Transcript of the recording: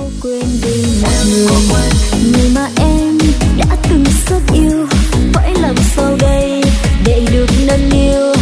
có quên đi một người mà em đã từng rất yêu, phải làm sao đây để được nâng niu.